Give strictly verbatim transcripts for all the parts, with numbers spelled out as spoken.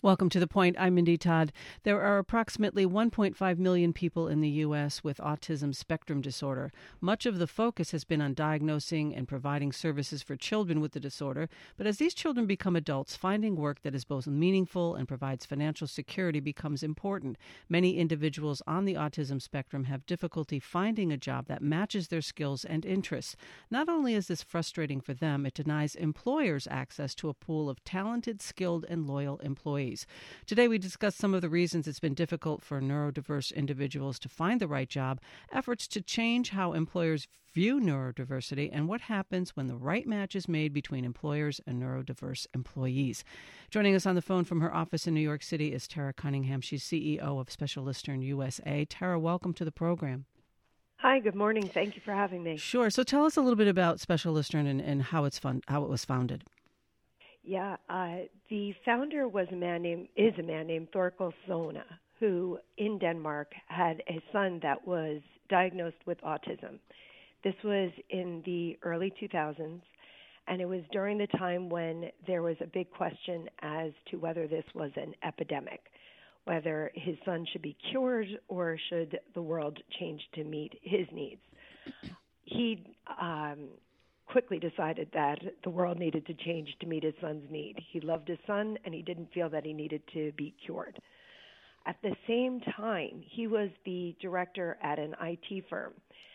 Welcome to The Point. I'm Mindy Todd. There are approximately one point five million people in the U S with autism spectrum disorder. Much of the focus has been on diagnosing and providing services for children with the disorder. But as these children become adults, finding work that is both meaningful and provides financial security becomes important. Many individuals on the autism spectrum have difficulty finding a job that matches their skills and interests. Not only is this frustrating for them, it denies employers access to a pool of talented, skilled, and loyal employees. Today, we discuss some of the reasons it's been difficult for neurodiverse individuals to find the right job, efforts to change how employers view neurodiversity, and what happens when the right match is made between employers and neurodiverse employees. Joining us on the phone from her office in New York City is Tara Cunningham. She's C E O of Specialisterne U S A. Tara, welcome to the program. Hi, good morning. Thank you for having me. Sure. So tell us a little bit about Specialisterne and, and how it's fun, how it was founded. Yeah, uh, the founder was a man named is a man named Thorkel Sona, who in Denmark had a son that was diagnosed with autism. This was in the early two thousands, and it was during the time when there was a big question as to whether this was an epidemic, whether his son should be cured or should the world change to meet his needs. He um, quickly decided that the world needed to change to meet his son's need. He loved his son, and he didn't feel that he needed to be cured. At the same time, he was the director at an I T firm,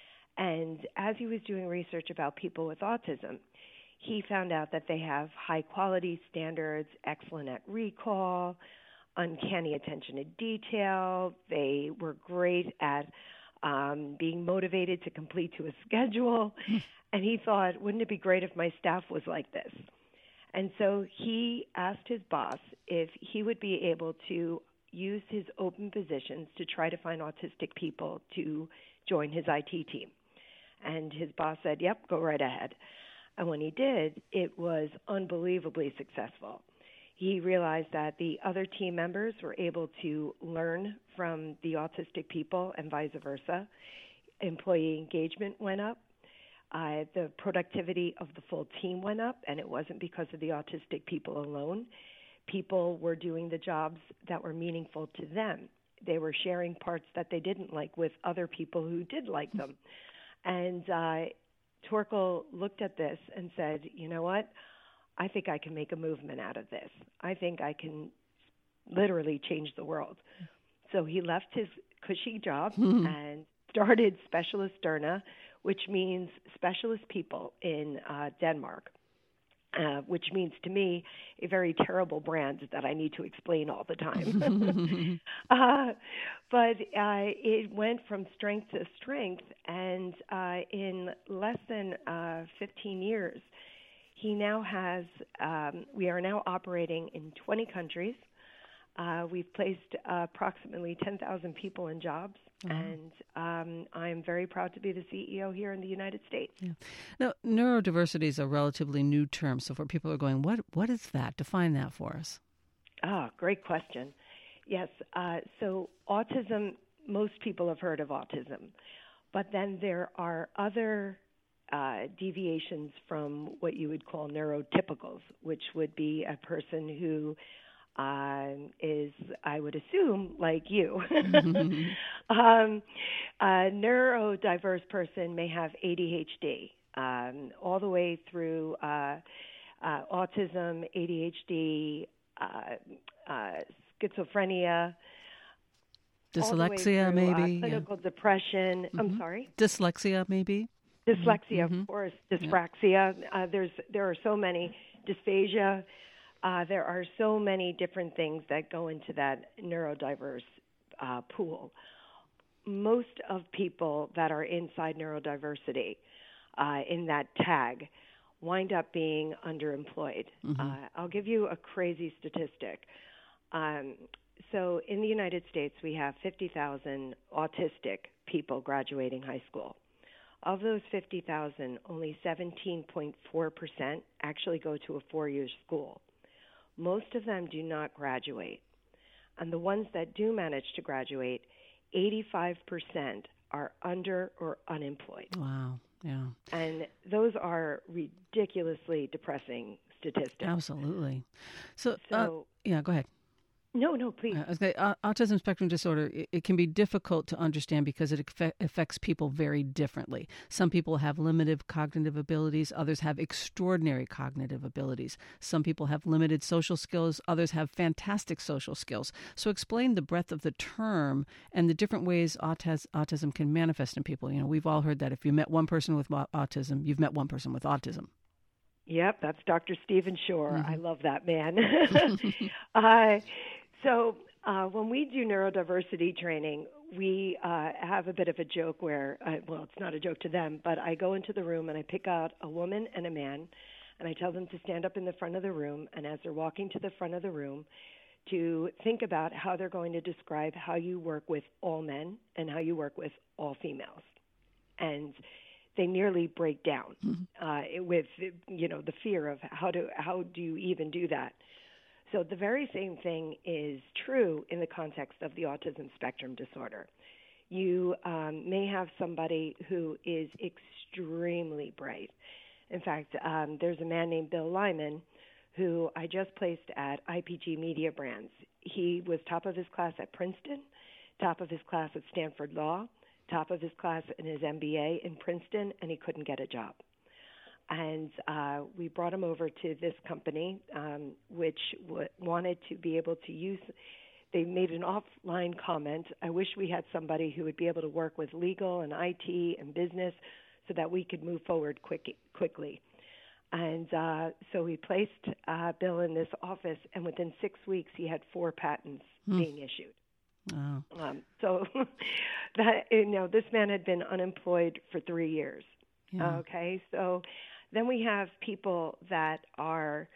and as he was doing research about people with autism, he found out that they have high-quality standards, excellent at recall, uncanny attention to detail. They were great at um, being motivated to complete to a schedule. And he thought, wouldn't it be great if my staff was like this? And so he asked his boss if he would be able to use his open positions to try to find autistic people to join his I T team. And his boss said, yep, go right ahead. And when he did, it was unbelievably successful. He realized that the other team members were able to learn from the autistic people and vice versa. Employee engagement went up. Uh, the productivity of the full team went up, and it wasn't because of the autistic people alone. People were doing the jobs that were meaningful to them. They were sharing parts that they didn't like with other people who did like them. And uh, Torkel looked at this and said, you know what? I think I can make a movement out of this. I think I can literally change the world. So he left his cushy job and started Specialisterne, which means specialist people in uh, Denmark, uh, which means to me a very terrible brand that I need to explain all the time. uh, but uh, it went from strength to strength, and uh, in less than uh, fifteen years, he now has, um, we are now operating in twenty countries. Uh, we've placed uh, approximately ten thousand people in jobs, mm-hmm. and um, I'm very proud to be the C E O here in the United States. Yeah. Now, neurodiversity is a relatively new term, so for people who are going, what what is that? Define that for us. Ah, great question. Yes, uh, so autism, most people have heard of autism, but then there are other uh, deviations from what you would call neurotypicals, which would be a person who Uh, is, I would assume, like you. um, a neurodiverse person may have A D H D, um, all the way through uh, uh, autism, A D H D, uh, uh, schizophrenia, dyslexia, through, maybe. Uh, clinical yeah. depression. Mm-hmm. I'm sorry. Dyslexia, maybe. Dyslexia, mm-hmm. of course. Dyspraxia. Yeah. Uh, there's there are so many. Dysphagia. Uh, there are so many different things that go into that neurodiverse uh, pool. Most of people that are inside neurodiversity uh, in that tag wind up being underemployed. Mm-hmm. Uh, I'll give you a crazy statistic. Um, so in the United States, we have fifty thousand autistic people graduating high school. Of those fifty thousand, only seventeen point four percent actually go to a four-year school. Most of them do not graduate. And the ones that do manage to graduate, eighty-five percent are under or unemployed. Wow, yeah. And those are ridiculously depressing statistics. Absolutely. So, so uh, yeah, go ahead. No, no, please. Uh, okay, uh, autism spectrum disorder, it, it can be difficult to understand because it affe- affects people very differently. Some people have limited cognitive abilities, others have extraordinary cognitive abilities. Some people have limited social skills, others have fantastic social skills. So explain the breadth of the term and the different ways autis- autism can manifest in people. You know, we've all heard that if you met one person with au- autism, you've met one person with autism. Yep, that's Doctor Stephen Shore. I Mm-hmm. love that man. uh, so uh, when we do neurodiversity training, we uh, have a bit of a joke where, uh, well, it's not a joke to them, but I go into the room and I pick out a woman and a man, and I tell them to stand up in the front of the room, and as they're walking to the front of the room, to think about how they're going to describe how you work with all men and how you work with all females. And they nearly break down uh, with, you know, the fear of how do how do you even do that. So the very same thing is true in the context of the autism spectrum disorder. You um, may have somebody who is extremely bright. In fact, um, there's a man named Bill Lyman who I just placed at I P G Media Brands. He was top of his class at Princeton, top of his class at Stanford Law, top of his class in his M B A in Princeton, and he couldn't get a job. And uh, we brought him over to this company, um, which w- wanted to be able to use, they made an offline comment, I wish we had somebody who would be able to work with legal and I T and business so that we could move forward quick, quickly. And uh, so we placed uh, Bill in this office, and within six weeks he had four patents mm. being issued. Oh. Um, so that, you know, this man had been unemployed for three years. Yeah. Okay, so then we have people that are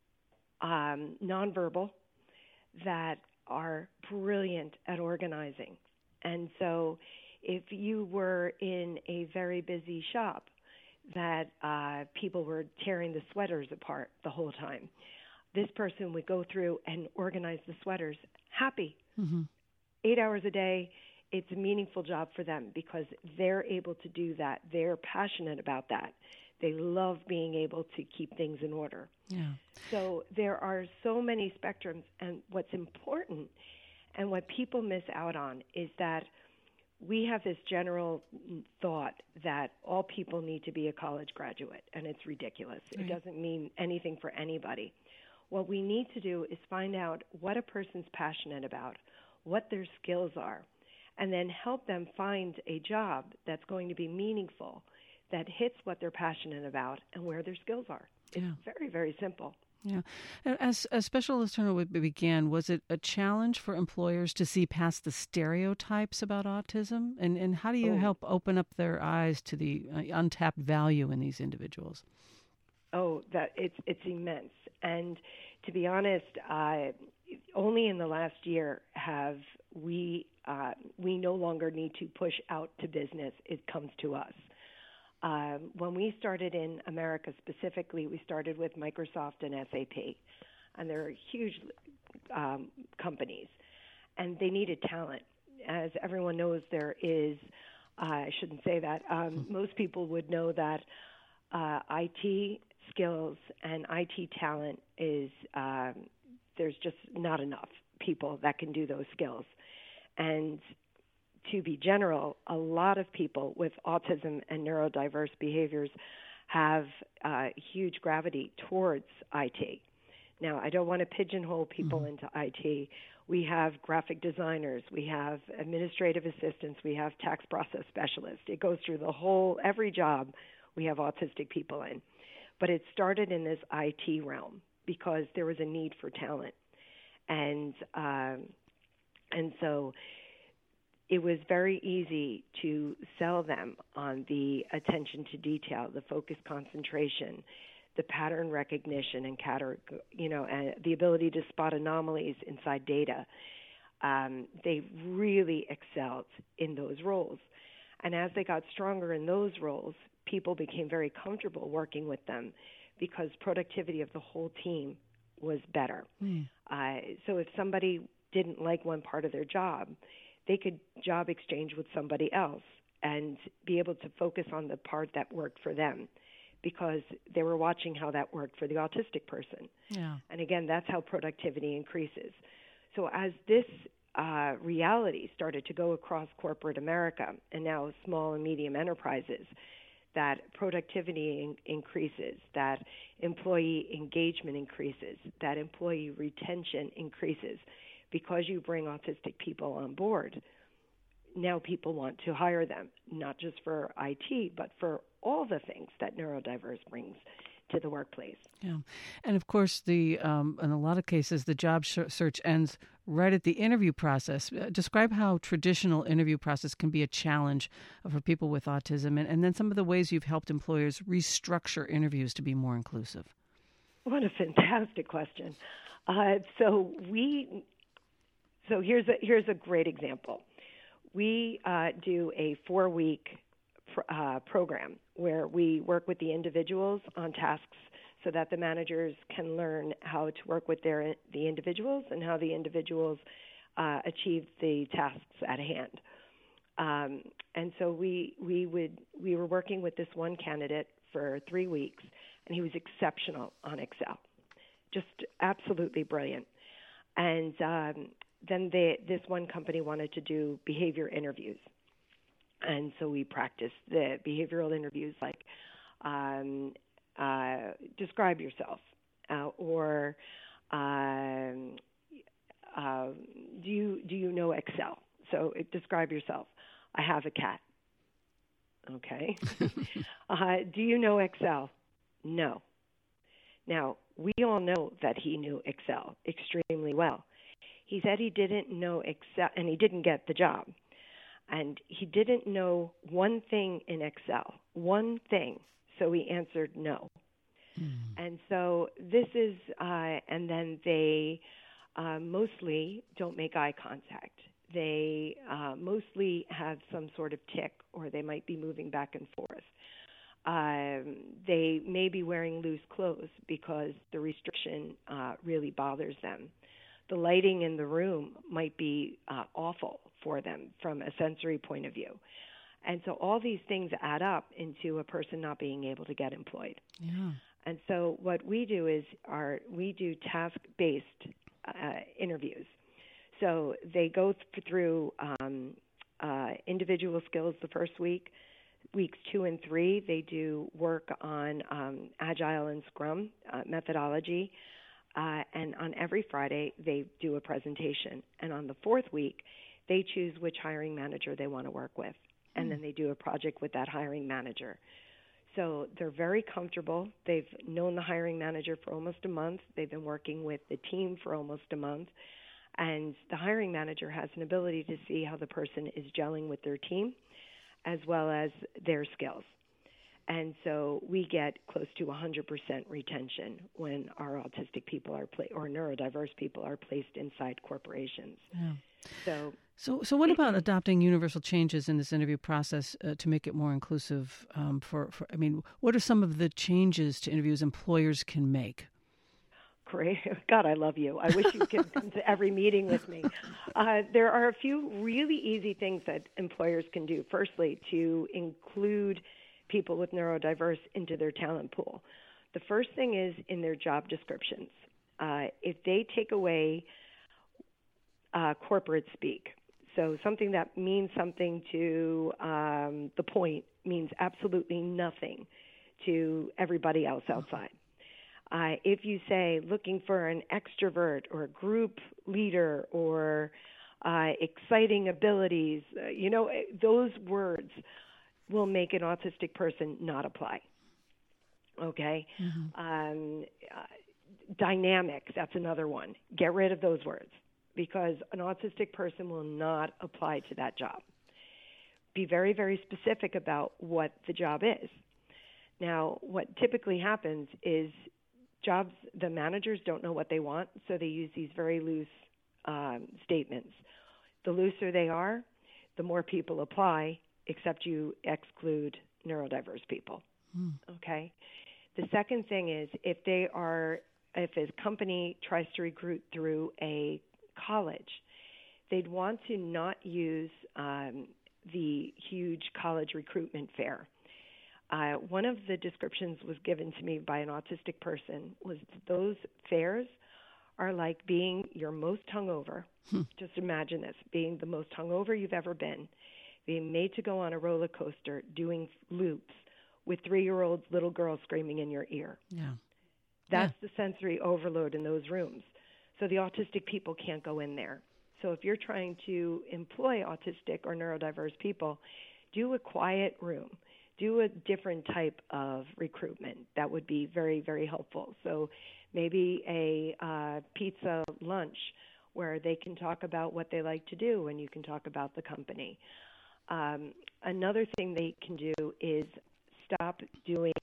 um, nonverbal, that are brilliant at organizing. And so if you were in a very busy shop, that uh, people were tearing the sweaters apart the whole time, this person would go through and organize the sweaters happy. Mm-hmm. Eight hours a day, it's a meaningful job for them because they're able to do that. They're passionate about that. They love being able to keep things in order. Yeah. So there are so many spectrums, and what's important and what people miss out on is that we have this general thought that all people need to be a college graduate, and it's ridiculous. Right. It doesn't mean anything for anybody. What we need to do is find out what a person's passionate about, what their skills are, and then help them find a job that's going to be meaningful, that hits what they're passionate about and where their skills are. It's yeah. very, very simple. Yeah. As as Specialist Turner began, was it a challenge for employers to see past the stereotypes about autism? And, and how do you oh. help open up their eyes to the uh, untapped value in these individuals? Oh, that it's it's immense. And to be honest, uh, only in the last year have we uh, we no longer need to push out to business. It comes to us. Um, when we started in America specifically, we started with Microsoft and S A P, and they're huge um, companies, and they needed talent. As everyone knows, there is, uh, I shouldn't say that, um, most people would know that uh, I T skills and I T talent is, um, there's just not enough people that can do those skills. And to be general, a lot of people with autism and neurodiverse behaviors have uh, huge gravity towards I T. Now, I don't want to pigeonhole people mm-hmm. into I T. We have graphic designers, we have administrative assistants, we have tax process specialists. It goes through the whole, every job we have autistic people in. But it started in this I T realm because there was a need for talent. And um, and so it was very easy to sell them on the attention to detail, the focus concentration, the pattern recognition, and cater- you know, and the ability to spot anomalies inside data. Um, they really excelled in those roles. And as they got stronger in those roles, people became very comfortable working with them because productivity of the whole team was better. Mm. Uh, so if somebody didn't like one part of their job, they could job exchange with somebody else and be able to focus on the part that worked for them because they were watching how that worked for the autistic person. Yeah. And again, that's how productivity increases. So as this uh, reality started to go across corporate America and now small and medium enterprises, that productivity in- increases, that employee engagement increases, that employee retention increases because you bring autistic people on board. Now people want to hire them, not just for I T, but for all the things that neurodiverse brings to the workplace. Yeah, and of course, the um, in a lot of cases, the job sh- search ends right at the interview process. Uh, describe how traditional interview process can be a challenge for people with autism, and, and then some of the ways you've helped employers restructure interviews to be more inclusive. What a fantastic question. Uh, so we, so here's a here's a great example. We uh, do a four-week pr- uh, program where we work with the individuals on tasks so that the managers can learn how to work with their the individuals and how the individuals uh, achieve the tasks at hand. Um, and so we we would we were working with this one candidate for three weeks, and he was exceptional on Excel, just absolutely brilliant. And um, then they, this one company wanted to do behavior interviews. And so we practiced the behavioral interviews like um, uh, describe yourself uh, or um, uh, do you do you know Excel? So it, describe yourself. I have a cat. Okay. uh, do you know Excel? No. Now, we all know that he knew Excel extremely well. He said he didn't know Excel, and he didn't get the job. And he didn't know one thing in Excel, one thing. So he answered no. Mm. And so this is, uh, and then they uh, mostly don't make eye contact. They uh, mostly have some sort of tic, or they might be moving back and forth. Um, they may be wearing loose clothes because the restriction uh, really bothers them. The lighting in the room might be uh, awful for them from a sensory point of view. And so all these things add up into a person not being able to get employed. Yeah. And so what we do is our, we do task-based uh, interviews. So they go th- through um, uh, individual skills the first week. Weeks two and three, they do work on um, Agile and Scrum uh, methodology. Uh, and on every Friday, they do a presentation. And on the fourth week, they choose which hiring manager they want to work with. And mm. then they do a project with that hiring manager. So they're very comfortable. They've known the hiring manager for almost a month. They've been working with the team for almost a month. And the hiring manager has an ability to see how the person is gelling with their team as well as their skills. And so we get close to one hundred percent retention when our autistic people are pla- or neurodiverse people are placed inside corporations. Yeah. So, so, so what about adopting universal changes in this interview process uh, to make it more inclusive? Um, for, for, I mean, what are some of the changes to interviews employers can make? Great. God, I love you. I wish you could come to every meeting with me. Uh, there are a few really easy things that employers can do. Firstly, to include people with neurodiverse into their talent pool. The first thing is in their job descriptions. Uh, if they take away uh, corporate speak, so something that means something to um, the point means absolutely nothing to everybody else outside. Uh, if you say looking for an extrovert or a group leader or uh, exciting abilities, uh, you know, those words will make an autistic person not apply. Okay? Mm-hmm. Um, uh, dynamic, that's another one. Get rid of those words because an autistic person will not apply to that job. Be very, very specific about what the job is. Now, what typically happens is jobs, the managers don't know what they want, so they use these very loose um, statements. The looser they are, the more people apply, except you exclude neurodiverse people. Mm. Okay? The second thing is if they are, if a company tries to recruit through a college, they'd want to not use um, the huge college recruitment fair. Uh, one of the descriptions was given to me by an autistic person was those fairs are like being your most hungover. Hmm. Just imagine this, being the most hungover you've ever been, being made to go on a roller coaster, doing loops with three-year-old little girls screaming in your ear. Yeah. That's yeah. the sensory overload in those rooms. So the autistic people can't go in there. So if you're trying to employ autistic or neurodiverse people, do a quiet room. Do a different type of recruitment. That would be very, very helpful. So maybe a uh, pizza lunch where they can talk about what they like to do and you can talk about the company. Um, another thing they can do is stop doing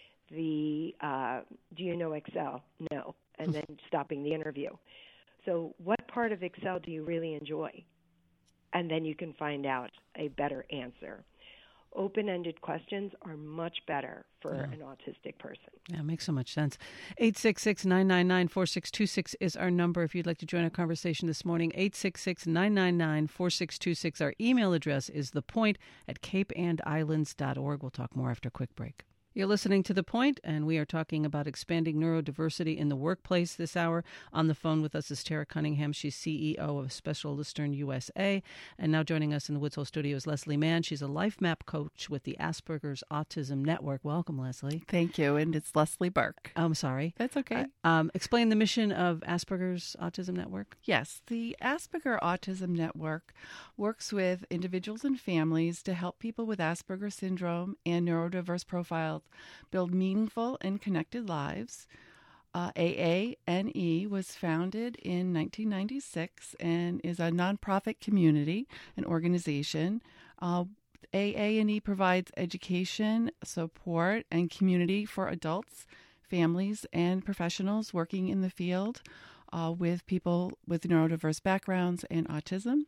the, uh, do you know Excel? No. And then stopping the interview. So what part of Excel do you really enjoy? And then you can find out a better answer. Open-ended questions are much better for yeah. an autistic person. Yeah, makes so much sense. eight six six, nine nine nine, four six two six is our number if you'd like to join our conversation this morning. eight six six, nine nine nine, four six two six. Our email address is thepoint at cape and islands dot org. We'll talk more after a quick break. You're listening to The Point, and we are talking about expanding neurodiversity in the workplace this hour. On the phone with us is Tara Cunningham. She's C E O of Specialisterne U S A. And now joining us in the Woods Hole studio is Leslie Mann. She's a life map coach with the Asperger's Autism Network. Welcome, Leslie. Thank you. And it's Leslie Burke. I'm sorry. That's okay. Uh, um, explain the mission of Asperger's Autism Network. Yes. The Asperger Autism Network works with individuals and families to help people with Asperger syndrome and neurodiverse profiles build meaningful and connected lives. Uh, A A N E was founded in nineteen ninety-six and is a nonprofit community, an organization. Uh, A A N E provides education, support, and community for adults, families, and professionals working in the field uh, with people with neurodiverse backgrounds and autism.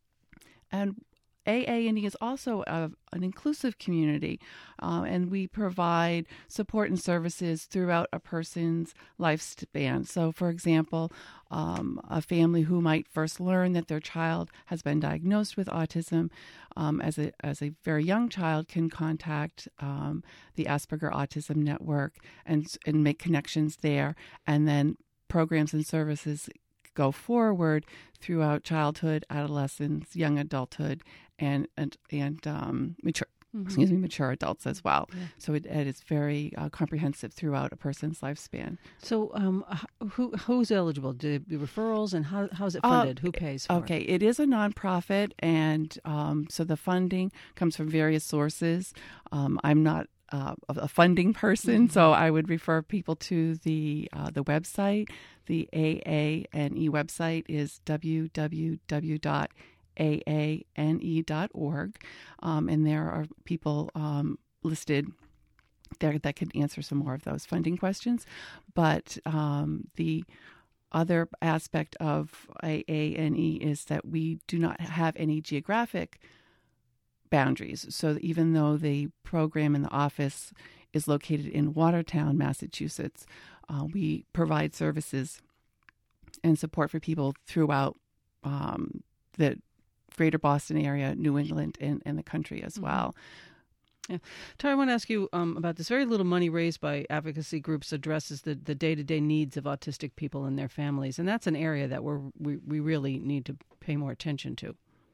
And A A N E is also a, an inclusive community, uh, and we provide support and services throughout a person's lifespan. So, for example, um, a family who might first learn that their child has been diagnosed with autism um, as a as a very young child can contact um, the Asperger Autism Network and and make connections there, and then programs and services go forward throughout childhood, adolescence, young adulthood, and and and um, mature. Mm-hmm. Excuse me, mature adults as well. Yeah. So it, it is very uh, comprehensive throughout a person's lifespan. So, um, who who's eligible? Do the referrals and how how's it funded? Uh, who pays for okay, it? it is a nonprofit, and um, so the funding comes from various sources. Um, I'm not Uh, a funding person, mm-hmm. so I would refer people to the uh, the website. The A A N E website is w w w dot a a n e dot org, um, and there are people um, listed there that can answer some more of those funding questions. But um, the other aspect of A A N E is that we do not have any geographic boundaries. So even though the program in the office is located in Watertown, Massachusetts, uh, we provide services and support for people throughout um, the greater Boston area, New England, and, and the country as well. Mm-hmm. Yeah. Tara, I want to ask you um, about this. Very little money raised by advocacy groups addresses the, the day-to-day needs of autistic people and their families, and that's an area that we're, we we really need to pay more attention to.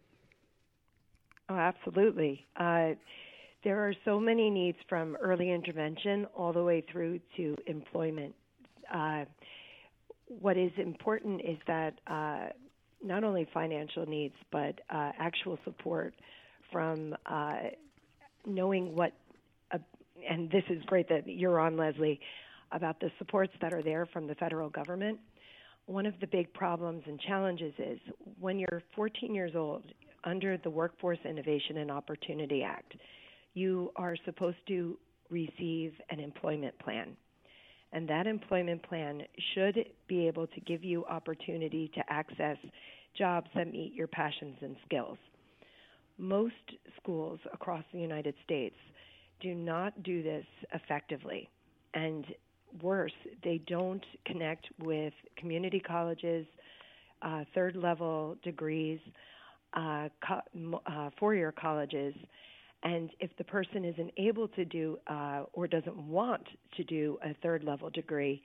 Oh, absolutely. Uh, there are so many needs from early intervention all the way through to employment. Uh, what is important is that uh, not only financial needs, but uh, actual support from uh, knowing what, uh, and this is great that you're on, Leslie, about the supports that are there from the federal government. One of the big problems and challenges is when you're fourteen years old, under the Workforce Innovation and Opportunity Act, you are supposed to receive an employment plan. And that employment plan should be able to give you opportunity to access jobs that meet your passions and skills. Most schools across the United States do not do this effectively. And worse, they don't connect with community colleges, uh, third-level degrees, Uh, co- uh, four-year colleges, and if the person isn't able to do uh, or doesn't want to do a third-level degree,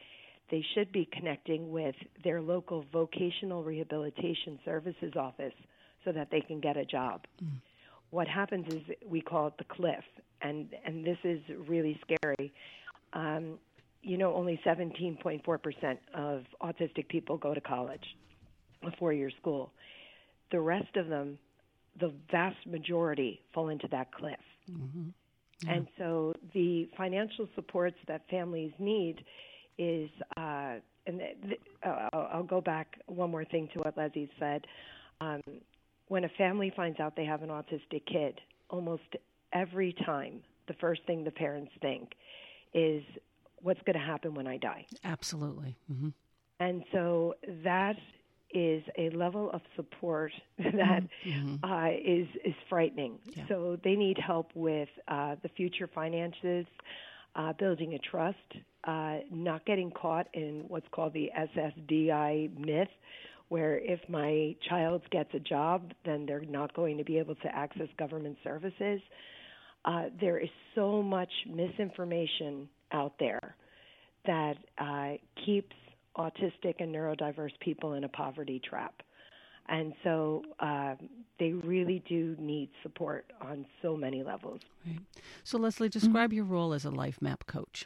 they should be connecting with their local vocational rehabilitation services office so that they can get a job. Mm. What happens is we call it the cliff, and, and this is really scary. Um, you know, only seventeen point four percent of autistic people go to college, a four-year school. The rest of them, the vast majority, fall into that cliff. Mm-hmm. Yeah. And so the financial supports that families need is, uh, and th- th- uh, I'll go back one more thing to what Leslie said. Um, when a family finds out they have an autistic kid, almost every time the first thing the parents think is, what's going to happen when I die? Absolutely. Mm-hmm. And so that is a level of support that mm-hmm. uh, is is frightening. Yeah. So they need help with uh, the future finances, uh, building a trust, uh, not getting caught in what's called the S S D I myth, where if my child gets a job, then they're not going to be able to access government services. Uh, there is so much misinformation out there that uh, keeps autistic and neurodiverse people in a poverty trap. And so uh, they really do need support on so many levels. Right. So Leslie, describe mm-hmm. your role as a Life Map coach.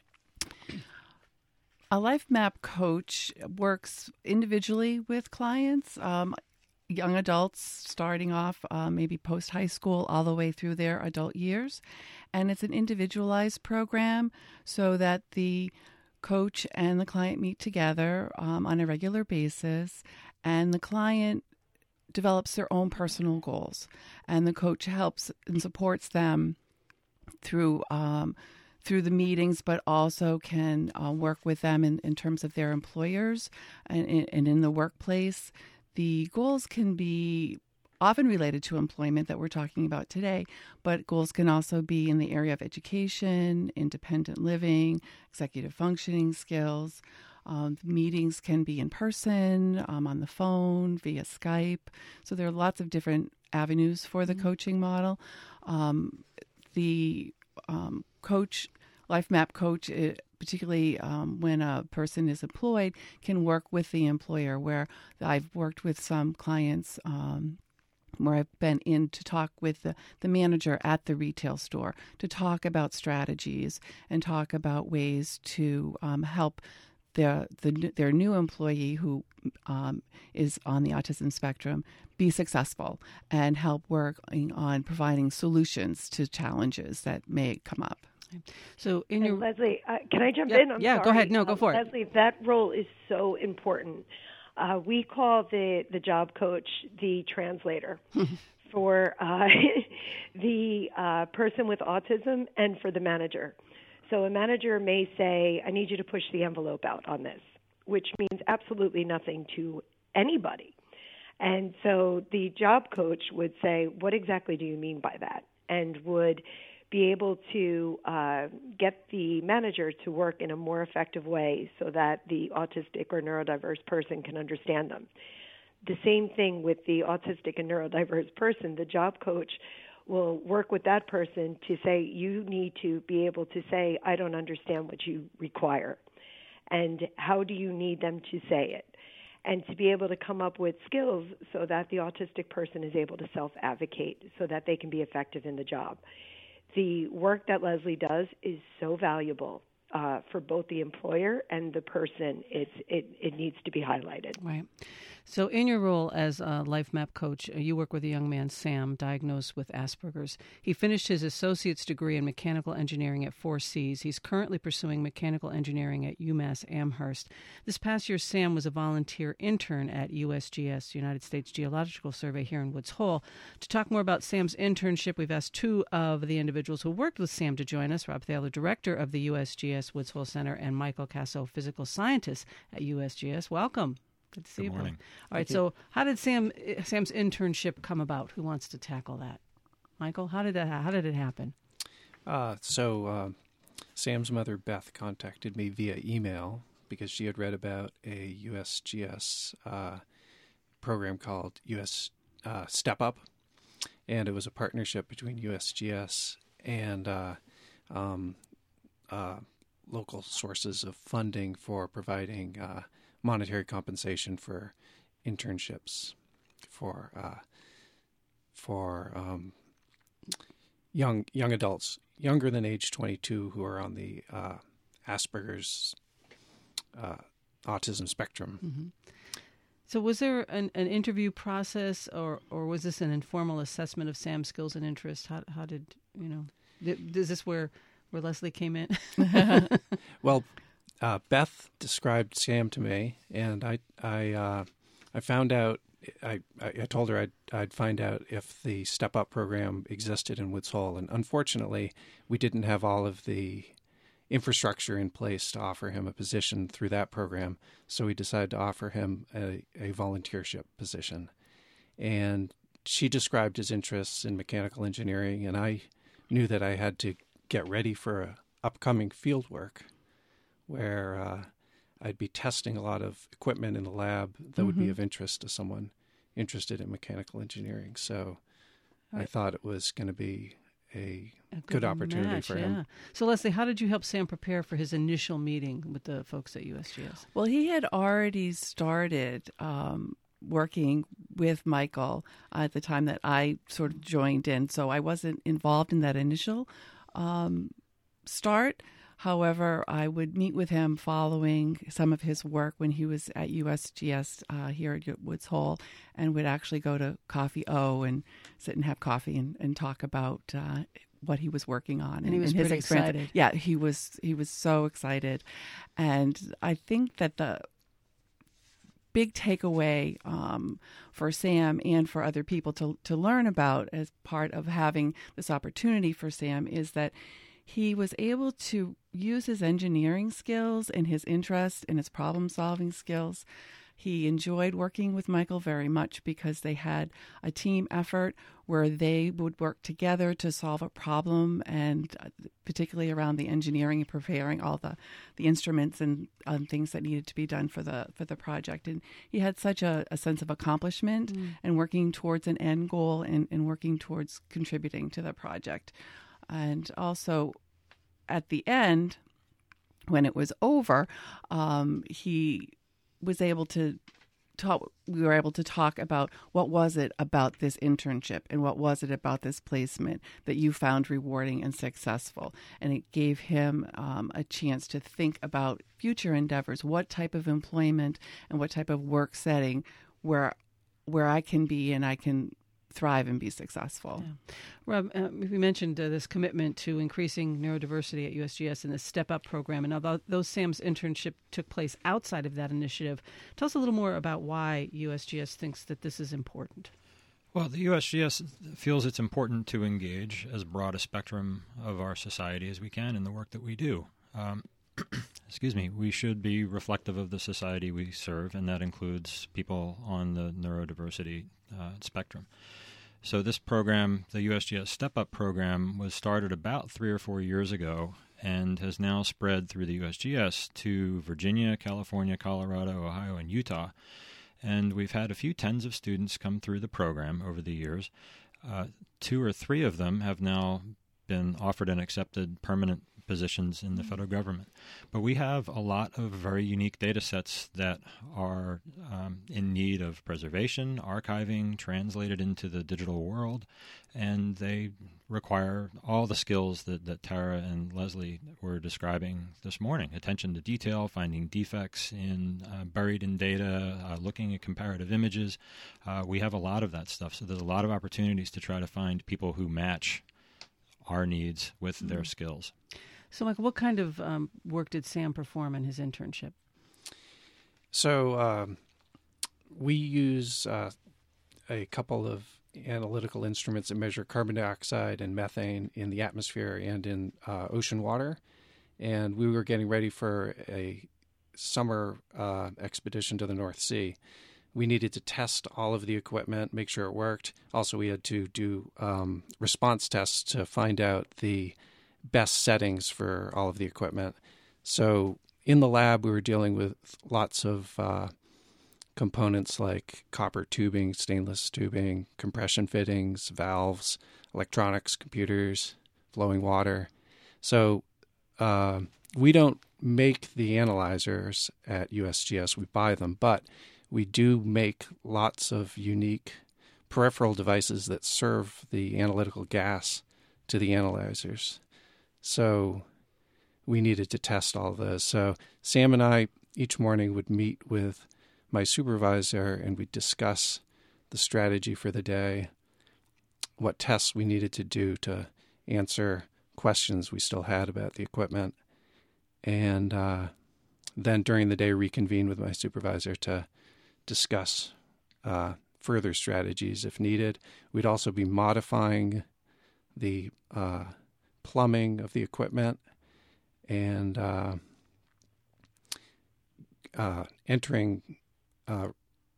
A Life Map coach works individually with clients, um, young adults starting off uh, maybe post-high school all the way through their adult years. And it's an individualized program so that the coach and the client meet together um, on a regular basis, and the client develops their own personal goals, and the coach helps and supports them through um, through the meetings, but also can uh, work with them in, in terms of their employers and, and in the workplace. The goals can be often related to employment that we're talking about today, but goals can also be in the area of education, independent living, executive functioning skills. Um, meetings can be in person, um, on the phone, via Skype. So there are lots of different avenues for the mm-hmm. coaching model. Um, the um, coach, Life Map coach, it, particularly um, when a person is employed, can work with the employer, where I've worked with some clients um, where I've been in to talk with the, the manager at the retail store to talk about strategies and talk about ways to um, help their, the, their new employee who um, is on the autism spectrum be successful, and help work on providing solutions to challenges that may come up. So, in and your Leslie, uh, can I jump yeah, in? I'm yeah, sorry. go ahead. No, uh, go for Leslie, it. Leslie, that role is so important. Uh, we call the, the job coach the translator for uh, the uh, person with autism and for the manager. So a manager may say, I need you to push the envelope out on this, which means absolutely nothing to anybody. And so the job coach would say, what exactly do you mean by that? And would be able to uh, get the manager to work in a more effective way so that the autistic or neurodiverse person can understand them. The same thing with the autistic and neurodiverse person. The job coach will work with that person to say, you need to be able to say, I don't understand what you require. And how do you need them to say it? And to be able to come up with skills so that the autistic person is able to self-advocate so that they can be effective in the job. The work that Leslie does is so valuable uh, for both the employer and the person. It's, it, it needs to be highlighted. Right. So in your role as a Life Map coach, uh, you work with a young man, Sam, diagnosed with Asperger's. He finished his associate's degree in mechanical engineering at Four Cs. He's currently pursuing mechanical engineering at UMass Amherst. This past year, Sam was a volunteer intern at U S G S, United States Geological Survey, here in Woods Hole. To talk more about Sam's internship, we've asked two of the individuals who worked with Sam to join us, Rob Thaler, director of the U S G S Woods Hole Center, and Michael Casso, physical scientist at U S G S. Welcome. Good to see Good you. morning. All right. So, how did Sam Sam's internship come about? Who wants to tackle that? Michael, how did that? How did it happen? Uh, so, uh, Sam's mother, Beth, contacted me via email because she had read about a U S G S uh, program called U S uh, Step Up, and it was a partnership between U S G S and uh, um, uh, local sources of funding for providing uh, monetary compensation for internships for uh, for um, young young adults younger than age twenty-two who are on the uh, Asperger's uh, autism spectrum. Mm-hmm. So was there an, an interview process, or, or was this an informal assessment of Sam's skills and interests? How how did you know? Did, is this where where Leslie came in? Well, uh, Beth described Sam to me, and I I uh, I found out. I, I told her I'd I'd find out if the Step Up program existed in Woods Hole, and unfortunately, we didn't have all of the infrastructure in place to offer him a position through that program. So we decided to offer him a, a volunteership position. And she described his interests in mechanical engineering, and I knew that I had to get ready for a upcoming field work where uh, I'd be testing a lot of equipment in the lab that mm-hmm. would be of interest to someone interested in mechanical engineering. So right. I thought it was going to be a, a good, good opportunity match, for yeah. him. So, Leslie, how did you help Sam prepare for his initial meeting with the folks at U S G S? Well, he had already started um, working with Michael at the time that I sort of joined in, so I wasn't involved in that initial um, start. However, I would meet with him following some of his work when he was at U S G S uh, here at Woods Hole, and would actually go to Coffee O and sit and have coffee and, and talk about uh, what he was working on. And, and he was and his pretty experience. excited. Yeah, he was. He was so excited, and I think that the big takeaway um, for Sam and for other people to to learn about as part of having this opportunity for Sam is that he was able to use his engineering skills and his interest and his problem-solving skills. He enjoyed working with Michael very much because they had a team effort where they would work together to solve a problem, and particularly around the engineering and preparing all the, the instruments and um, things that needed to be done for the for the project. And he had such a, a sense of accomplishment mm. and working towards an end goal and, and working towards contributing to the project. And also, at the end, when it was over, um, he was able to talk. We were able to talk about what was it about this internship and what was it about this placement that you found rewarding and successful. And it gave him um, a chance to think about future endeavors, what type of employment and what type of work setting where where I can be and I can thrive and be successful. Yeah. Rob, uh, we mentioned uh, this commitment to increasing neurodiversity at U S G S and the Step Up program, and although those Sam's internship took place outside of that initiative, tell us a little more about why U S G S thinks that this is important. Well, the U S G S feels it's important to engage as broad a spectrum of our society as we can in the work that we do. Um, excuse me, we should be reflective of the society we serve, and that includes people on the neurodiversity uh, spectrum. So this program, the U S G S Step Up program, was started about three or four years ago and has now spread through the U S G S to Virginia, California, Colorado, Ohio, and Utah. And we've had a few tens of students come through the program over the years. Uh, two or three of them have now been offered and accepted permanent positions in the federal government. But we have a lot of very unique data sets that are um, in need of preservation, archiving, translated into the digital world, and they require all the skills that, that Tara and Leslie were describing this morning: attention to detail, finding defects in uh, buried in data, uh, looking at comparative images. Uh, we have a lot of that stuff, so there's a lot of opportunities to try to find people who match our needs with mm-hmm. their skills. So, Michael, what kind of um, work did Sam perform in his internship? So um, we use uh, a couple of analytical instruments that measure carbon dioxide and methane in the atmosphere and in uh, ocean water. And we were getting ready for a summer uh, expedition to the North Sea. We needed to test all of the equipment, make sure it worked. Also, we had to do um, response tests to find out the best settings for all of the equipment. So in the lab, we were dealing with lots of uh, components like copper tubing, stainless tubing, compression fittings, valves, electronics, computers, flowing water. So uh, we don't make the analyzers at U S G S. We buy them, but we do make lots of unique peripheral devices that serve the analytical gas to the analyzers. So we needed to test all of those. So Sam and I each morning would meet with my supervisor and we'd discuss the strategy for the day, what tests we needed to do to answer questions we still had about the equipment, and uh, then during the day reconvene with my supervisor to discuss uh, further strategies if needed. We'd also be modifying the uh, plumbing of the equipment and uh, uh, entering uh,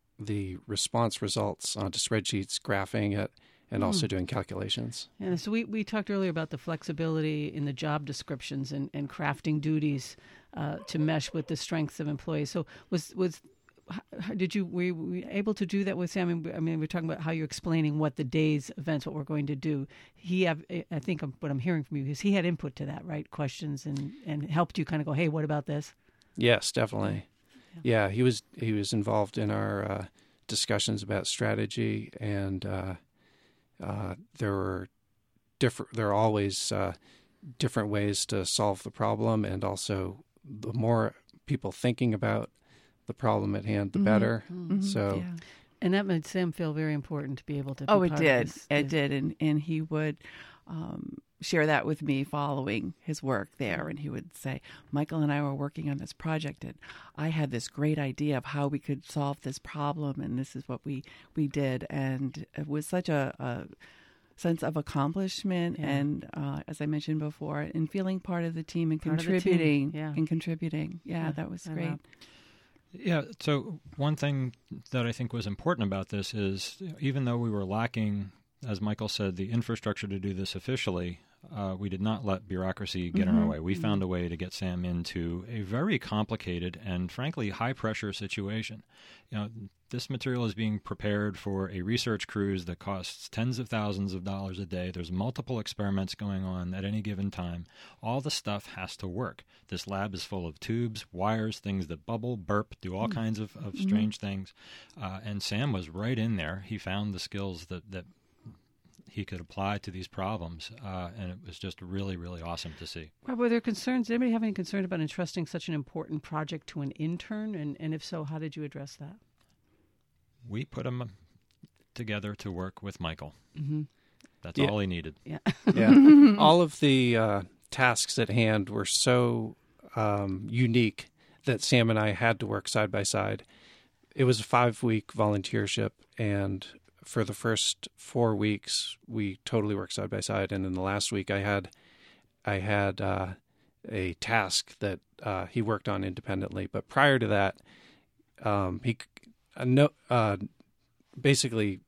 the response results onto spreadsheets, graphing it, and also doing calculations. And so we, we talked earlier about the flexibility in the job descriptions and, and crafting duties uh, to mesh with the strengths of employees. So was was did you were you able to do that with Sam? I mean, I mean, we're talking about how you're explaining what the day's events, what we're going to do. He, have, I think, what I'm hearing from you is he had input to that, right? Questions and, and helped you kind of go, hey, what about this? Yes, definitely. Yeah, yeah he was he was involved in our uh, discussions about strategy and. Uh, Uh, there were different. There are always uh, different ways to solve the problem, and also the more people thinking about the problem at hand, the mm-hmm. better. Mm-hmm. So, yeah. And that made Sam feel very important to be able to. Be oh, part it did. Of this, it this. did, and and he would. Um, share that with me following his work there. And he would say, Michael and I were working on this project and I had this great idea of how we could solve this problem. And this is what we, we did. And it was such a, a sense of accomplishment. Yeah. And uh, as I mentioned before, in feeling part of the team and part contributing team. Yeah. and contributing. Yeah, yeah, that was great. Yeah. So one thing that I think was important about this is even though we were lacking, as Michael said, the infrastructure to do this officially, uh, we did not let bureaucracy get mm-hmm. in our way. We mm-hmm. found a way to get Sam into a very complicated and, frankly, high-pressure situation. You know, this material is being prepared for a research cruise that costs tens of thousands of dollars a day. There's multiple experiments going on at any given time. All the stuff has to work. This lab is full of tubes, wires, things that bubble, burp, do all mm-hmm. kinds of, of strange mm-hmm. things. Uh, and Sam was right in there. He found the skills that, that he could apply to these problems, uh, and it was just really, really awesome to see. Rob, were there concerns? Did anybody have any concern about entrusting such an important project to an intern? And, and if so, how did you address that? We put him together to work with Michael. Mm-hmm. That's yeah. all he needed. Yeah, yeah. All of the uh, tasks at hand were so um, unique that Sam and I had to work side by side. It was a five-week volunteership, and for the first four weeks, we totally worked side by side. And in the last week, I had I had uh, a task that uh, he worked on independently. But prior to that, um, he uh, no uh, basically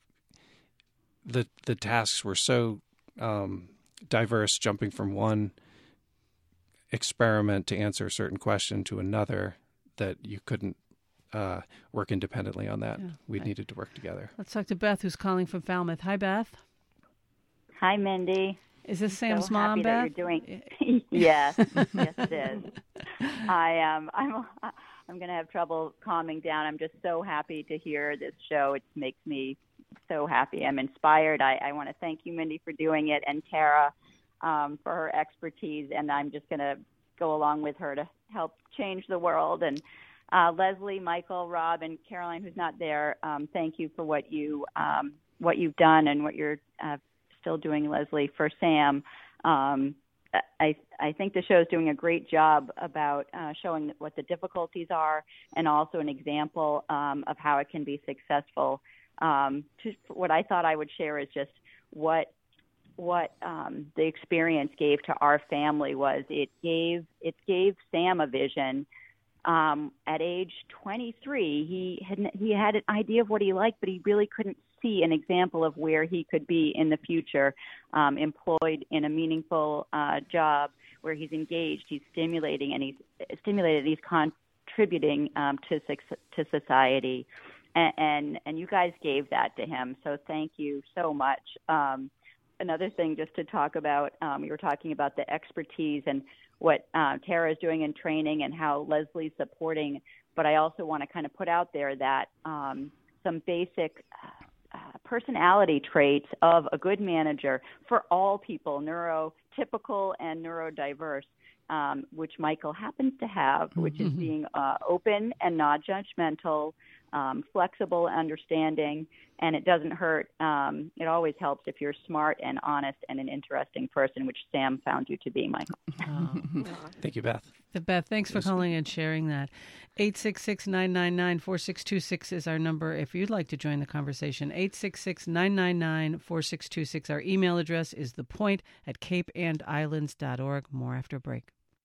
the the tasks were so um, diverse, jumping from one experiment to answer a certain question to another, that you couldn't Uh, work independently on that. Yeah, we right. needed to work together. Let's talk to Beth, who's calling from Falmouth. Hi, Beth. Hi, Mindy. Is this I'm Sam's so mom, happy Beth? That you're doing... yes, yes, it is. I am. Um, I'm. I'm going to have trouble calming down. I'm just so happy to hear this show. It makes me so happy. I'm inspired. I, I want to thank you, Mindy, for doing it, and Tara um, for her expertise. And I'm just going to go along with her to help change the world. And Uh, Leslie, Michael, Rob, and Caroline, who's not there, um, thank you for what you um, what you've done and what you're uh, still doing, Leslie, for Sam. Um, I I think the show is doing a great job about uh, showing what the difficulties are and also an example um, of how it can be successful. Um, to, what I thought I would share is just what what um, the experience gave to our family was it gave it gave Sam a vision. Um, at age twenty-three, he had he had an idea of what he liked, but he really couldn't see an example of where he could be in the future, um, employed in a meaningful uh, job where he's engaged, he's stimulating, and he's stimulated, he's contributing um, to to society, and, and and you guys gave that to him. So thank you so much. Um, another thing just to talk about. Um, we were talking about the expertise and what uh, Tara is doing in training and how Leslie's supporting. But I also want to kind of put out there that um, some basic uh, personality traits of a good manager for all people, neurotypical and neurodiverse, um, which Michael happens to have, which mm-hmm. is being uh, open and not judgmental, um, flexible, understanding, and it doesn't hurt. Um, it always helps if you're smart and honest and an interesting person, which Sam found you to be, Michael. Oh. Thank you, Beth. Beth, thanks for calling and sharing that. eight six six, nine nine nine, four six two six is our number if you'd like to join the conversation. eight six six, nine nine nine, four six two six. Our email address is thepoint at cape and islands dot org. More after break.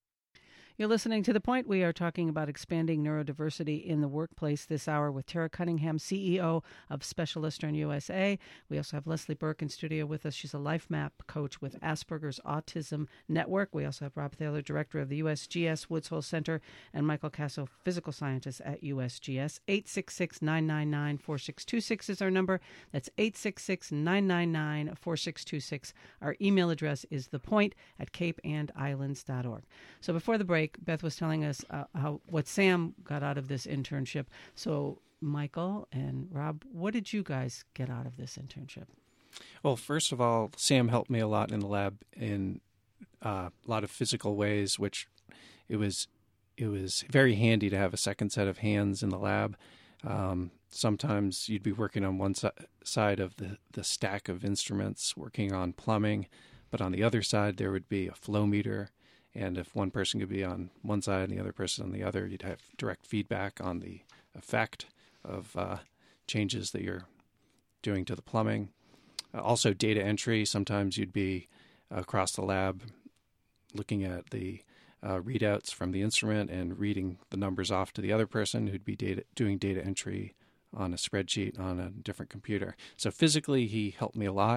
You're listening to The Point. We are talking about expanding neurodiversity in the workplace this hour with Tara Cunningham, C E O of Specialisterne U S A. We also have Leslie Burke in studio with us. She's a life map coach with Asperger's Autism Network. We also have Rob Thaler, director of the U S G S Woods Hole Center, and Michael Casso, physical scientist at U S G S. eight six six, nine nine nine, four six two six is our number. That's eight six six, nine nine nine, four six two six. Our email address is thepoint at cape and islands dot org. So before the break, Beth was telling us uh, how what Sam got out of this internship. So, Michael and Rob, what did you guys get out of this internship? Well, first of all, Sam helped me a lot in the lab in uh, a lot of physical ways, which it was it was very handy to have a second set of hands in the lab. Um, sometimes you'd be working on one si- side of the, the stack of instruments, working on plumbing, but on the other side there would be a flow meter. And if one person could be on one side and the other person on the other, you'd have direct feedback on the effect of uh, changes that you're doing to the plumbing. Uh, also, data entry. Sometimes you'd be across the lab looking at the uh, readouts from the instrument and reading the numbers off to the other person who'd be data, doing data entry on a spreadsheet on a different computer. So physically, he helped me a lot.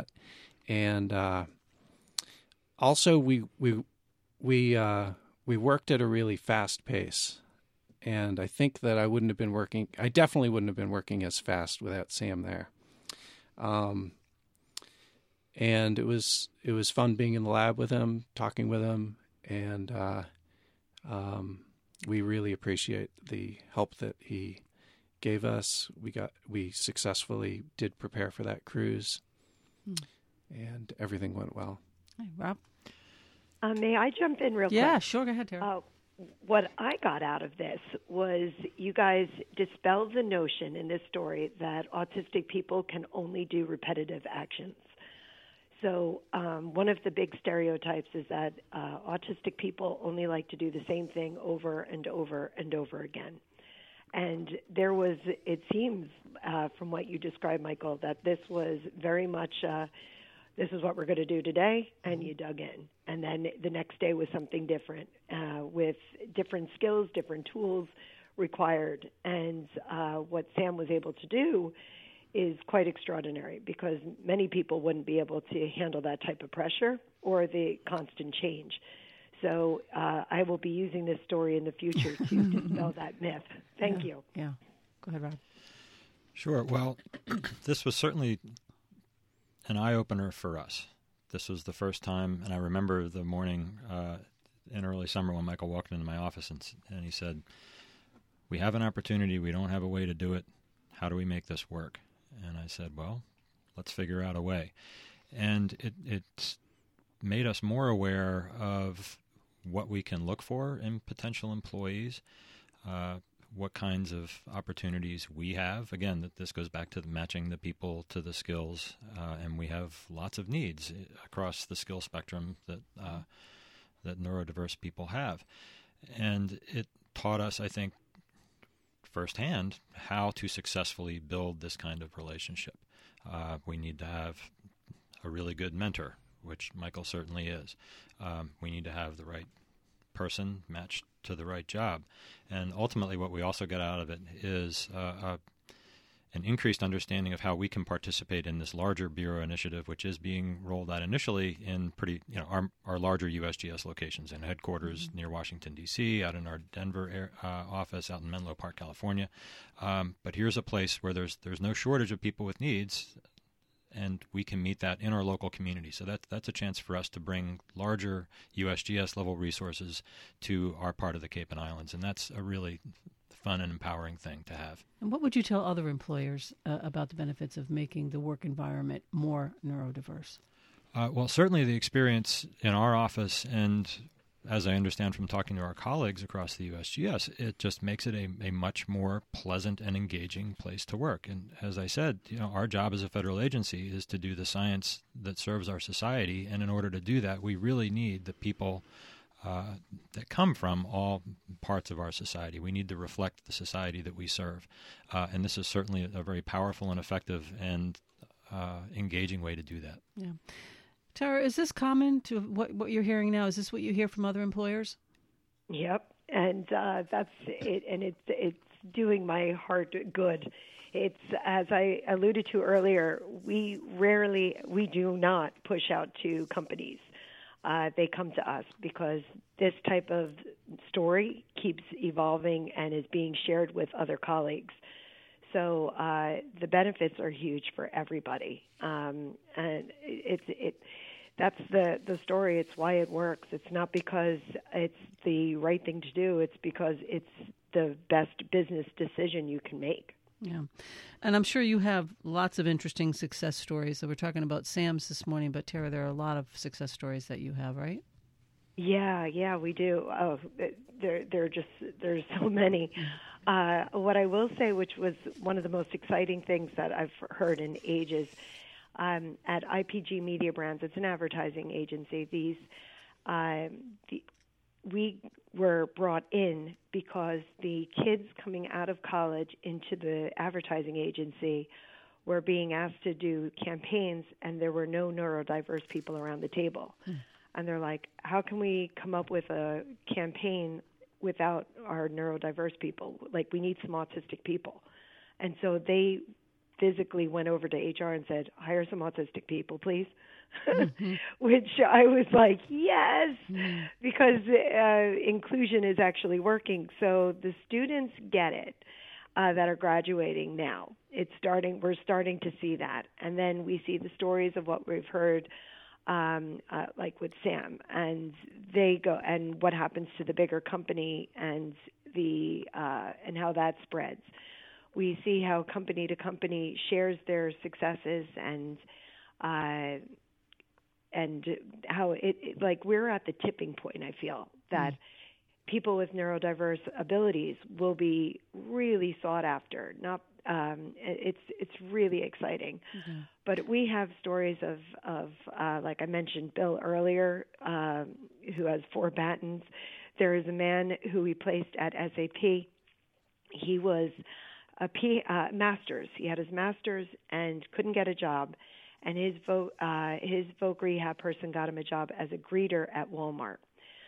And uh, also, we... we We uh, we worked at a really fast pace, and I think that I wouldn't have been working. I definitely wouldn't have been working as fast without Sam there. Um, and it was it was fun being in the lab with him, talking with him, and uh, um, we really appreciate the help that he gave us. We got we successfully did prepare for that cruise, hmm. and everything went well. Hey, Rob. Uh, may I jump in real yeah, quick? Yeah, sure. Go ahead, Tara. Uh, what I got out of this was you guys dispelled the notion in this story that autistic people can only do repetitive actions. So um, one of the big stereotypes is that uh, autistic people only like to do the same thing over and over and over again. And there was, it seems uh, from what you described, Michael, that this was very much uh, this is what we're going to do today, and you dug in. And then the next day was something different uh, with different skills, different tools required. And uh, what Sam was able to do is quite extraordinary because many people wouldn't be able to handle that type of pressure or the constant change. So uh, I will be using this story in the future to dispel that myth. Thank yeah, you. Yeah. Go ahead, Rob. Sure. Well, this was certainly an eye-opener for us. This was the first time, and I remember the morning uh, in early summer when Michael walked into my office and, and he said, "We have an opportunity. We don't have a way to do it. How do we make this work?" And I said, "Well, let's figure out a way." And it, it made us more aware of what we can look for in potential employees, uh, what kinds of opportunities we have. Again, that this goes back to the matching the people to the skills, uh, and we have lots of needs across the skill spectrum that uh, that neurodiverse people have. And it taught us, I think, firsthand how to successfully build this kind of relationship. Uh, we need to have a really good mentor, which Michael certainly is. Um, we need to have the right person matched to the right job. And ultimately what we also get out of it is uh, uh, an increased understanding of how we can participate in this larger Bureau initiative, which is being rolled out initially in pretty, you know, our, our larger U S G S locations and headquarters mm-hmm. near Washington, D C, out in our Denver air, uh, office, out in Menlo Park, California. Um, but here's a place where there's there's no shortage of people with needs. and we can meet that in our local community. So that, that's a chance for us to bring larger U S G S level resources to our part of the Cape and Islands, and that's a really fun and empowering thing to have. And what would you tell other employers uh, about the benefits of making the work environment more neurodiverse? Uh, well, certainly the experience in our office, and as I understand from talking to our colleagues across the U S G S, it just makes it a, a much more pleasant and engaging place to work. And as I said, you know, our job as a federal agency is to do the science that serves our society, and in order to do that, we really need the people uh, that come from all parts of our society. We need to reflect the society that we serve, uh, and this is certainly a, a very powerful and effective and uh, engaging way to do that. Yeah. Tara, is this common to what, what you're hearing now? Is this what you hear from other employers? Yep, and uh, that's it, and it's it's doing my heart good. It's, as I alluded to earlier, we rarely, we do not push out to companies. Uh, they come to us because this type of story keeps evolving and is being shared with other colleagues. So uh, the benefits are huge for everybody, um, and it's it. That's the, the story. It's why it works. It's not because it's the right thing to do. It's because it's the best business decision you can make. Yeah. And I'm sure you have lots of interesting success stories. So we're talking about SAMS this morning, but Tara, there are a lot of success stories that you have, right? Yeah, yeah, we do. Oh, there, there are just, there's so many. Uh, what I will say, which was one of the most exciting things that I've heard in ages, Um, at I P G Media Brands, it's an advertising agency. These, um, the, we were brought in because the kids coming out of college into the advertising agency were being asked to do campaigns, and there were no neurodiverse people around the table. Mm. And they're like, how can we come up with a campaign without our neurodiverse people? Like, we need some autistic people. And so they physically went over to H R and said, hire some autistic people, please, mm-hmm. which I was like, yes, mm-hmm. because uh, inclusion is actually working. So the students get it uh, that are graduating now. It's starting. We're starting to see that. And then we see the stories of what we've heard, um, uh, like with Sam, and they go, and what happens to the bigger company and the uh, and how that spreads. We see how company to company shares their successes, and uh, and how it, it like we're at the tipping point. I feel that mm. people with neurodiverse abilities will be really sought after. Not um, it's it's really exciting. Mm-hmm. But we have stories of of uh, like I mentioned Bill earlier, um, who has four patents. There is a man who we placed at S A P. He was a P, uh, master's. He had his master's and couldn't get a job, and his voc uh, his voc rehab person got him a job as a greeter at Walmart,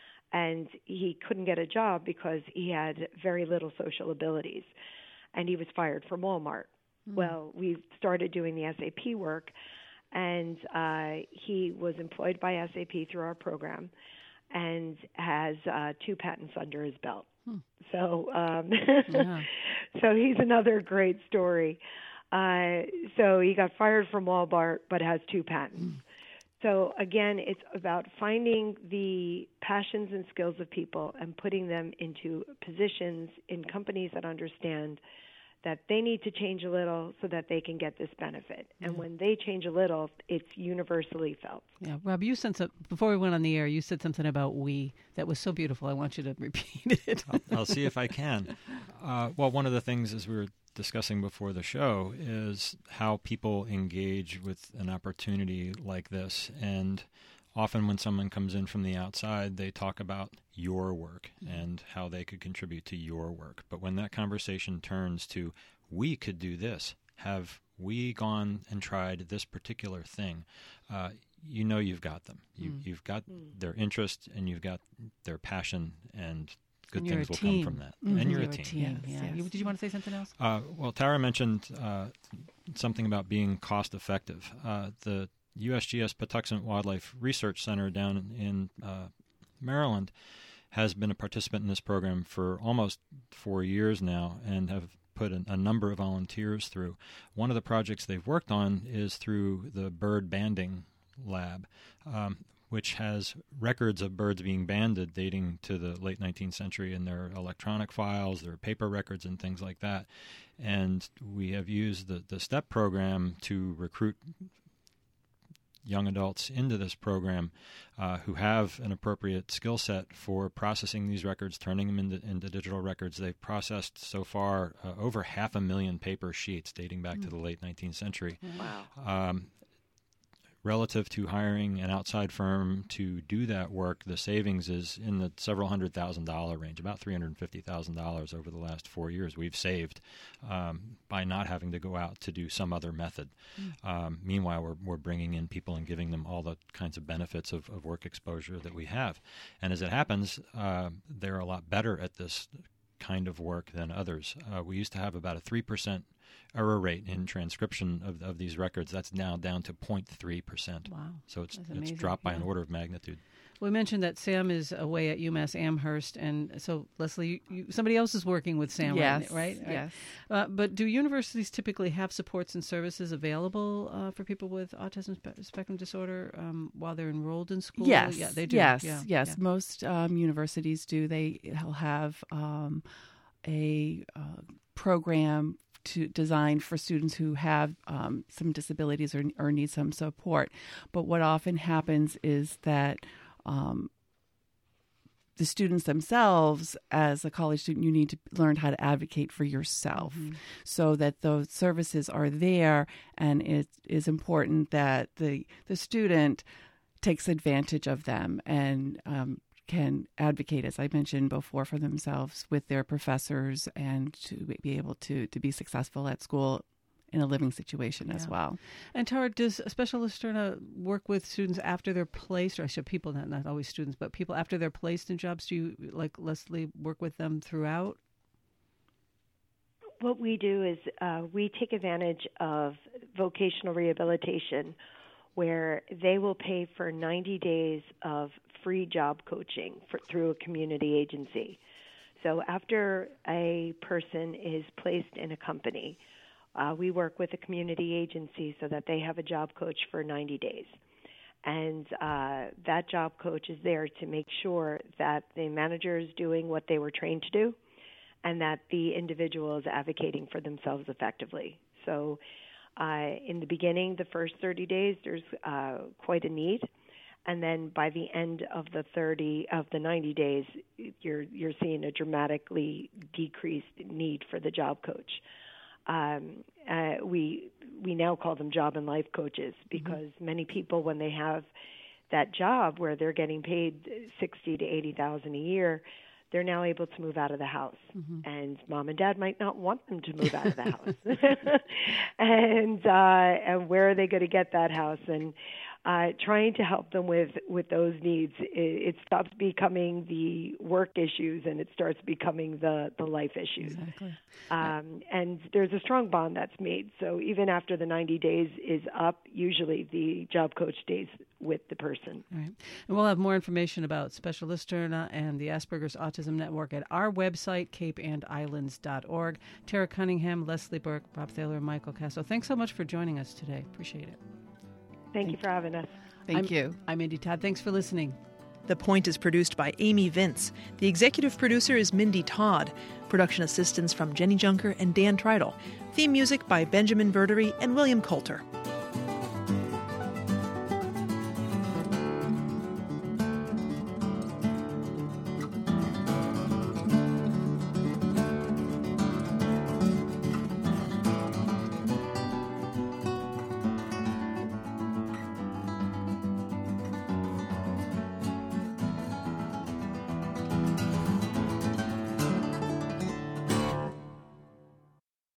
and he couldn't get a job because he had very little social abilities, and he was fired from Walmart. Mm. Well, we started doing the S A P work, and uh, he was employed by S A P through our program, and has uh, two patents under his belt. Hmm. So, um, yeah. so he's another great story. Uh, so he got fired from Walmart, but has two patents. Hmm. So again, it's about finding the passions and skills of people and putting them into positions in companies that understand that they need to change a little so that they can get this benefit. And when they change a little, it's universally felt. Yeah, Rob, you said some, before we went on the air, you said something about we that was so beautiful. I want you to repeat it. I'll, I'll see if I can. Uh, well, one of the things, as we were discussing before the show, is how people engage with an opportunity like this. And often when someone comes in from the outside, they talk about your work and how they could contribute to your work. But when that conversation turns to, we could do this, have we gone and tried this particular thing, uh, you know you've got them. You, mm. You've got mm. their interest, and you've got their passion, and good and things will team. come from that. Mm-hmm. And you're, you're a team. team. Yes, yeah. Yes. You, did you want to say something else? Uh, well, Tara mentioned uh, something about being cost effective. Uh, the U S G S Patuxent Wildlife Research Center down in uh, Maryland has been a participant in this program for almost four years now, and have put a, a number of volunteers through. One of the projects they've worked on is through the bird banding lab, um, which has records of birds being banded dating to the late nineteenth century, and there are electronic files, there are paper records and things like that. And we have used the, the STEP program to recruit young adults into this program uh, who have an appropriate skill set for processing these records, turning them into, into digital records. They've processed so far uh, over half a million paper sheets dating back mm. to the late nineteenth century. Wow. Um, relative to hiring an outside firm to do that work, the savings is in the several hundred thousand dollar range, about three hundred fifty thousand dollars over the last four years we've saved um, by not having to go out to do some other method. Mm. Um, meanwhile, we're, we're bringing in people and giving them all the kinds of benefits of, of work exposure that we have. And as it happens, uh, they're a lot better at this kind of work than others. Uh, we used to have about a three percent error rate in transcription of, of these records. That's now down to zero point three percent. Wow. So it's That's it's amazing. dropped by yeah. an order of magnitude. We mentioned that Sam is away at UMass Amherst, and so, Leslie, you, somebody else is working with Sam, yes, right? right? Yes. Uh, but do universities typically have supports and services available uh, for people with autism spe- spectrum disorder um, while they're enrolled in school? Yes. Yeah, they do. Yes, yeah, yes. yeah. Most um, universities do. They'll have um, a uh, program to designed for students who have um, some disabilities or, or need some support. But what often happens is that um, the students themselves, as a college student, you need to learn how to advocate for yourself mm-hmm. so that those services are there. And it is important that the the student takes advantage of them and um, can advocate, as I mentioned before, for themselves with their professors and to be able to, to be successful at school in a living situation yeah. as well. And Tara, does Special Lusterna work with students after they're placed, or I should people, not, not always students, but people after they're placed in jobs? Do you, like Leslie, work with them throughout? What we do is uh, we take advantage of vocational rehabilitation, where they will pay for ninety days of free job coaching for, through a community agency. So after a person is placed in a company, uh, we work with a community agency so that they have a job coach for ninety days. And uh, that job coach is there to make sure that the manager is doing what they were trained to do and that the individual is advocating for themselves effectively. So uh, in the beginning, the first thirty days, there's uh, quite a need. And then by the end of the thirty of the ninety days, you're you're seeing a dramatically decreased need for the job coach. Um, uh, we we now call them job and life coaches because mm-hmm. many people, when they have that job where they're getting paid sixty to eighty thousand a year, they're now able to move out of the house. Mm-hmm. And mom and dad might not want them to move out of the house. and uh, and where are they going to get that house? And uh, trying to help them with, with those needs, it, it stops becoming the work issues and it starts becoming the, the life issues. Exactly. Um, and there's a strong bond that's made. So even after the ninety days is up, usually the job coach stays with the person. Right. And we'll have more information about Special Lusterna and the Asperger's Autism Network at our website, cape and islands dot org. Tara Cunningham, Leslie Burke, Bob Thaler, and Michael Castro. Thanks so much for joining us today. Appreciate it. Thank you for having us. Thank I'm, you. I'm Indy Todd. Thanks for listening. The Point is produced by Amy Vince. The executive producer is Mindy Todd. Production assistance from Jenny Junker and Dan Treidel. Theme music by Benjamin Verdery and William Coulter.